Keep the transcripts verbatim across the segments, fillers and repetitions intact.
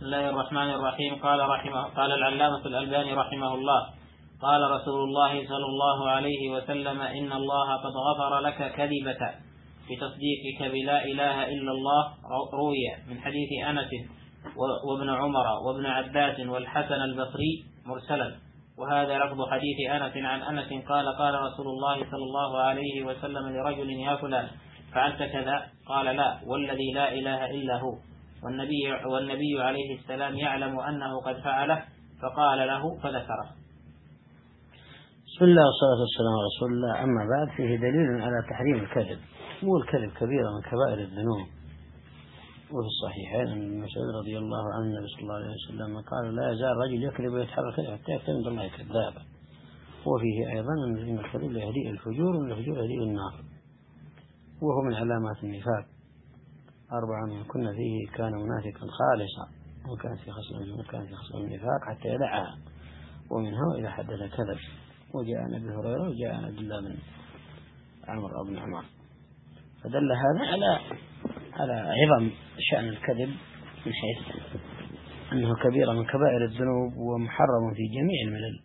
الله الرحمن الرحيم. قال رحمه قال العلامة الألباني رحمه الله: قال رسول الله صلى الله عليه وسلم: إن الله قد غفر لك كذبك بتصديقك بلا إله إلا الله. روي من حديث أنس وابن عمر وابن عباس والحسن البصري مرسلا، وهذا لفظ حديث أنس عن أنس قال: قال رسول الله صلى الله عليه وسلم لرجل: يا فلان فعلت كذا؟ قال: لا، والذي لا إله إلا هو. والنبي, والنبي عليه السلام يعلم أنه قد فعله فقال له فذكره. بسم الله والصلاة والسلام على رسول الله. أما بعد، فيه دليل على تحريم الكذب. مو الكذب كبيرة من كبائر الذنوب. وفي الصحيحين أن ابن مسعود رضي الله عنه النبي صلى الله عليه وسلم قال: لا يزال رجل يكذب ويتحرى كذب حتى يكتب عند الله كذابا. وفيه أيضا أن الكذب يهدي الفجور، وأن الفجور يهدي النار، وهو من علامات النفاق. أربعة من كنا فيه كان منافقا خالصا، وكان في خصلة وكان في خصلة النفاق حتى يدعها، ومنها إذا حدث كذب. وجاء عن أبي هريرة وجاء عن عبد الله بن عمرو بن عمر، فدل هذا على على عظم شأن الكذب، من حيث أنه كبيرة من كبائر الذنوب ومحرم في جميع الملل.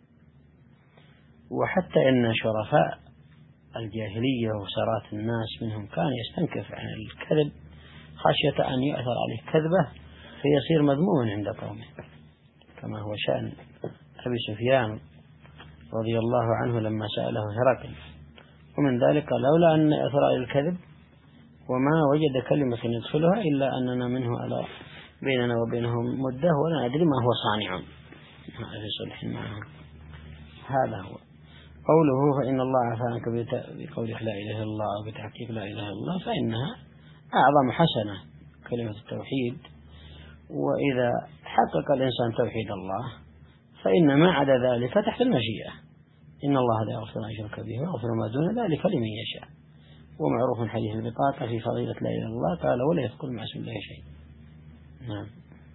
وحتى إن شرفاء الجاهلية وسارات الناس منهم كان يستنكف عن الكذب خشية أن يؤثر عليه كذبه فيصير مذموما عند قومه، كما هو شأن أبي سفيان رضي الله عنه لما سأله هرقل. ومن ذلك: لولا أن يؤثر عليه الكذب وما وجد كلمة يدخلها إلا أننا منه على بيننا وبينهم مدة ولا ندري ما هو صانع في صلح معهم. هذا هو قوله: فإن الله عفا عنك بقولك لا إله إلا الله أو بتحقيق لا إله إلا الله، فإنها أعظم حسنة كلمة التوحيد. وإذا حقق الإنسان توحيد الله فإن ما عدا ذلك تحت المشيئة. إن الله لا يغفر أن يشرك به ويغفر ما دون ذلك لمن يشاء. ومعروف حديث البطاقة في فضيلة لا إله إلا الله: قال: ولا يذكر مع اسم الله شيء. نعم.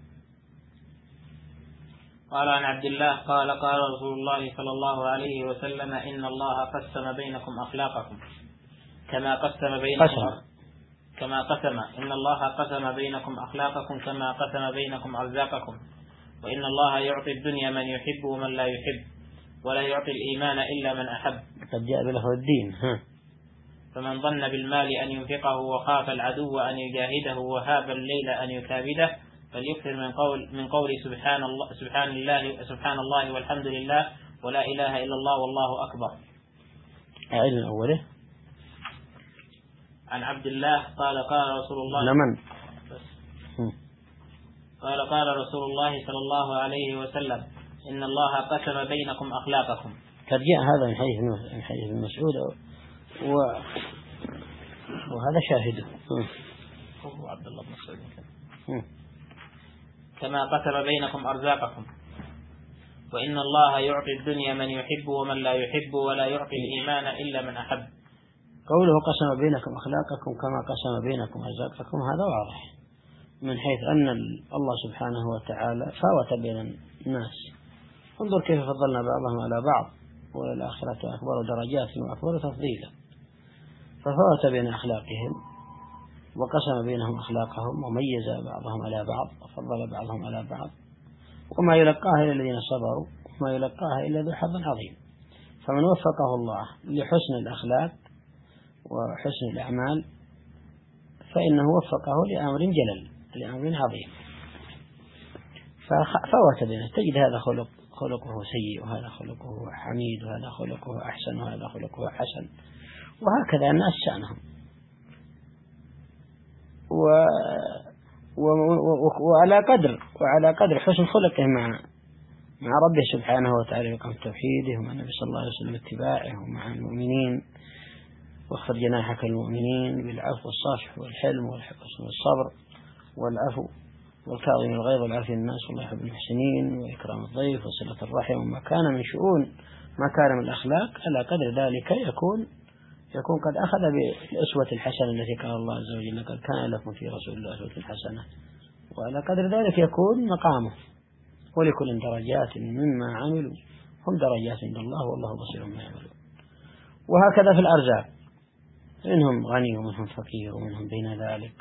قال عن عبد الله قال: قال رسول الله صلى الله عليه وسلم: إن الله قسم بينكم أخلاقكم كما قسم بينكم قسم. كما قسم إن الله قسم بينكم أخلاقكم كما قسم بينكم أرزاقكم، وإن الله يعطي الدنيا من يحب ومن لا يحب، ولا يعطي الإيمان إلا من أحب. قد جاء بلفظ الدين. ها. فمن ظن بالمال أن ينفقه وخاف العدو أن يجاهده وهاب الليل أن يكابده فليكثر من قول من قول سبحان الله سبحان الله سبحان الله والحمد لله ولا إله إلا الله والله أكبر. أعيد من أوله. عن عبد الله قال: قال رسول الله لمن قال قال رسول الله صلى الله عليه وسلم: إن الله قسم بينكم أخلاقكم. قد جاء هذا من حديث من حديث المسعود، و... وهذا شاهده هو عبد الله بن مسعود كما قسم بينكم أرزاقكم، وإن الله يعطي الدنيا من يحب ومن لا يحب، ولا يعطي الإيمان إلا من أحب. قوله قسم بينكم أخلاقكم كما قسم بينكم أرزاقكم هذا واضح، من حيث أن الله سبحانه وتعالى فاوت بين الناس. انظر كيف فضلنا بعضهم على بعض، والآخرة أكبر درجات وأكبر تفضيلا. ففاوت بين أخلاقهم وقسم بينهم أخلاقهم وميز بعضهم على بعض وفضل بعضهم على بعض، وما يلقاها إلا الذين صبروا وما يلقاها إلا ذو حظ عظيم. فمن وفقه الله لحسن الأخلاق وحسن الأعمال فإنه وفقه لأمر جلل، لأمر عظيم. ففوت بينه، تجد هذا خلق خلقه سيء وهذا خلقه حميد وهذا خلقه أحسن وهذا خلقه حسن، وهكذا الناس شأنهم. و... و... و... وعلى قدر وعلى قدر حسن خلقه مع مع ربه سبحانه وتعالى وقام توحيده، ومع النبي صلى الله عليه وسلم اتباعه، ومع المؤمنين واخفض جناحك المؤمنين بالعفو والصفح والحلم والحسن والصبر والعفو والكاظم الغيظ والعافية الناس والله يحب المحسنين وإكرام الضيف وصلة الرحم، وما كان من شؤون مكارم الأخلاق. على قدر ذلك يكون يكون قد أخذ بالأسوة الحسنة التي قال الله عز وجل: قد كان لكم في رسول الله أسوة حسنة. وعلى قدر ذلك يكون مقامه. ولكل درجات مما عملوا هم درجات عند الله والله بصير ما يعملون. وهكذا في الأرزاق، منهم غني ومنهم فقير ومنهم بين ذلك،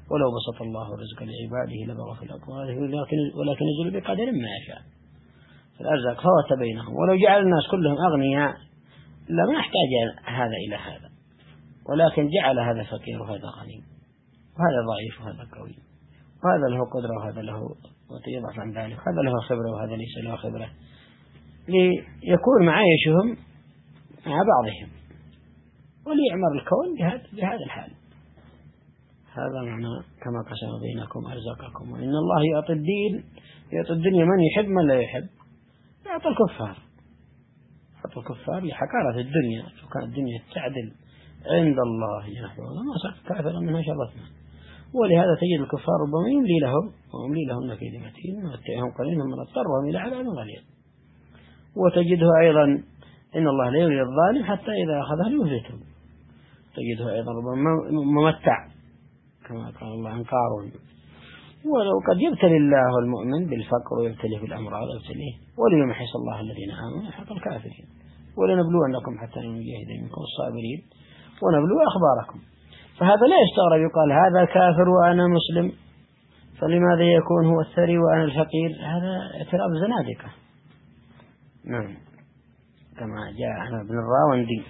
ولو بسط الله رزق لعباده لبغوا في الأرض ولكن, ولكن ينزل بقدر ما يشاء. الأرزاق فوت بينهم، ولو جعل الناس كلهم أغنياء لما يحتاج هذا إلى هذا، ولكن جعل هذا فقير وهذا غني، وهذا ضعيف وهذا قوي، وهذا له قدرة وهذا له ويضعف عن ذلك، هذا له خبرة وهذا ليس له خبرة، ليكون معايشهم مع بعضهم وليعمر الكون بهذا الحال. هذا معنى كما قسم بينكم أرزاقكم. وإن الله يعطي الدين يعطي الدنيا من يحب من لا يحب، يعطي الكفار، يعطي الكفار لحقارة الدنيا. لو كانت الدنيا تعدل عند الله نحو ما صار كافرا منها شرفنا. ولهذا تجد الكفار ربما يملي لهم ويملي لهم كيد متين ومتعهم قليلا من اضطرهم إلى عذاب غليظ. وتجده أيضا إن الله لا يولي الظالم حتى إذا أخذه ليهلكه. تجده أيضا ربما ممتع كما قال الله عن قارون. ولو قد يبتلي الله المؤمن بالفقر ويبتليه بالأمراض يبتليه، وليمحص الله الذين آمنوا ويحق الكافرين. ولنبلونكم حتى نجاهد منكم الصابرين ونبلو أخباركم. فهذا لا يستغرب يقال هذا كافر وأنا مسلم، فلماذا يكون هو الثري وأنا الفقير؟ هذا اعتراف زنادقة. نعم، كما جاء عن ابن الراوندي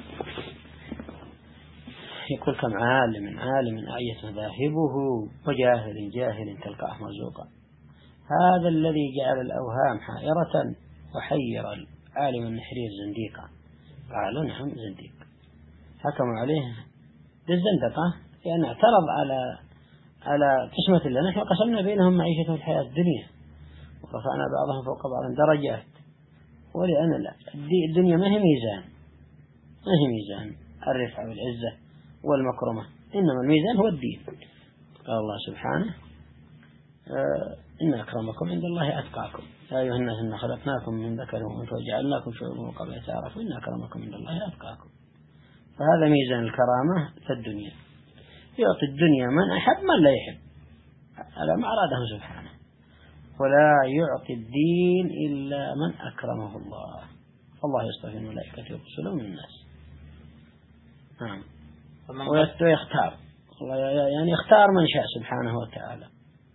يقول كم عالم عالم أعيت مذاهبه وجاهل جاهل تلقاه مرزوقا. هذا الذي جعل الأوهام حائرة وحير العالم النحرير زنديقا. قالوا نعم زنديق، حكموا عليه بالزندقة لأن اعترض على على قسمة الله. نحن قسمنا بينهم معيشة الحياة الدنيا ورفعنا بعضهم فوق بعض درجات، ولأن الدنيا ما هي ميزان، ما هي ميزان الرفعة والعزة والمكرمة، إنما الميزان هو الدين. قال الله سبحانه آه إن أكرمكم عند الله أتقاكم يا أيها الناس إنا خلقناكم من ذكر وأنثى وجعلناكم شعوبا وقبائل تعارفوا إن أكرمكم عند الله أتقاكم. فهذا ميزان الكرامة في الدنيا، يعطي الدنيا من أحب من لا يحب على ما أراده سبحانه، ولا يعطي الدين إلا من أكرمه الله. الله يصطفي الملائكة ورسله من الناس. نعم، ويختار يعني يختار من شاء سبحانه وتعالى.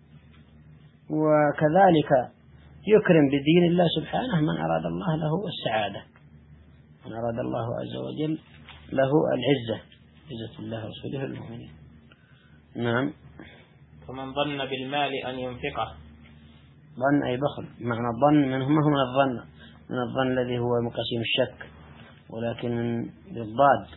وكذلك يكرم بدين الله سبحانه من أراد الله له السعادة، من أراد الله عز وجل له العزة، عزة الله ورسوله المؤمنين. نعم. ومن ظن بالمال أن ينفقه. ظن أي بخل، معنى الظن من هم من الظن من الظن الذي هو مقسم الشك، ولكن من بالضاد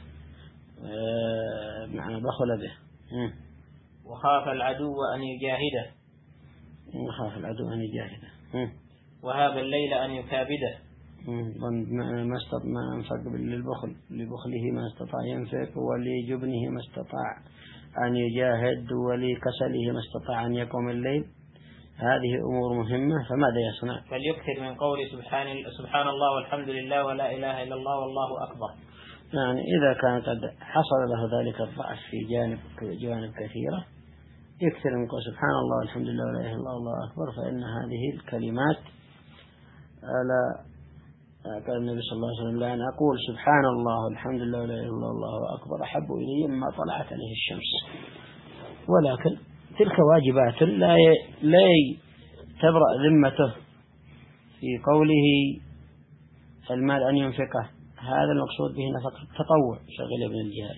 معنى بخل به. م. وخاف العدو أن يجاهده. وخاف العدو أن يجاهده. م. وهاب الليل أن يكابده. ما استطاع ما أنفق للبخل لبخله ما استطاع ينفق، ولجبنه ما استطاع أن يجاهد، ولكسله ما استطاع أن يقوم الليل. هذه أمور مهمة، فماذا يصنع؟ فليكثر من قول سبحان سبحان الله والحمد لله ولا إله إلا الله والله أكبر. يعني إذا كان قد حصل له ذلك الضعف في جانب جوانب كثيرة يكثر من قول سبحان الله والحمد لله ولا إله إلا الله والله أكبر، فإن هذه الكلمات على قال النبي صلى الله عليه وسلم لا أن أقول سبحان الله والحمد لله ولا إله إلا الله والله أكبر أحب إلي مما طلعت عليه الشمس. ولكن تلك واجبات لا لا تبرأ ذمته في قوله المال أن ينفقه. هذا المقصود به نفقة التطوع شغل ابن الجهاد.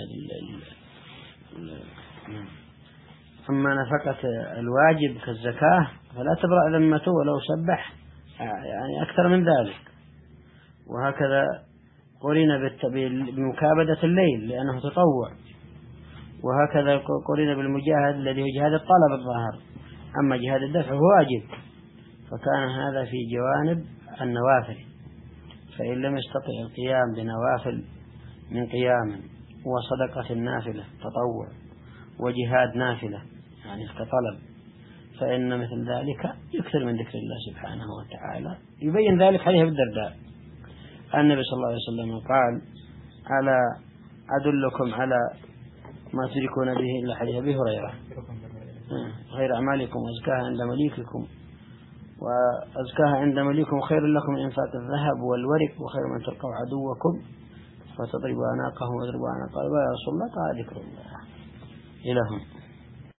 أما نفقة الواجب كالزكاة فلا تبرأ ذمته ولو سبح يعني أكثر من ذلك. وهكذا قرن بمكابدة الليل لأنه تطوع، وهكذا قرن بالمجاهد الذي هو جهاد الطلب الظاهر. أما جهاد الدفع هو واجب، فكان هذا في جوانب النوافل. فإن لم يستطع القيام بنوافل من قيام وصدقة النافلة تطوع وجهاد نافلة يعني كطلب، فإن مثل ذلك يكثر من ذكر الله سبحانه وتعالى. يبين ذلك حديث أبي الدرداء النبي صلى الله عليه وسلم قال ألا أدلكم على ما تدركون به إلا حديث أبي هريرة خير أعمالكم وأزكاها عند مليككم وأزكاها عند مليككم خير لكم من إنفاق الذهب والورق وخير من تلقوا عدوكم فتضربوا أعناقهم ويضربوا أعناقهم. يا رسول الله قال ذكر الله إلهم.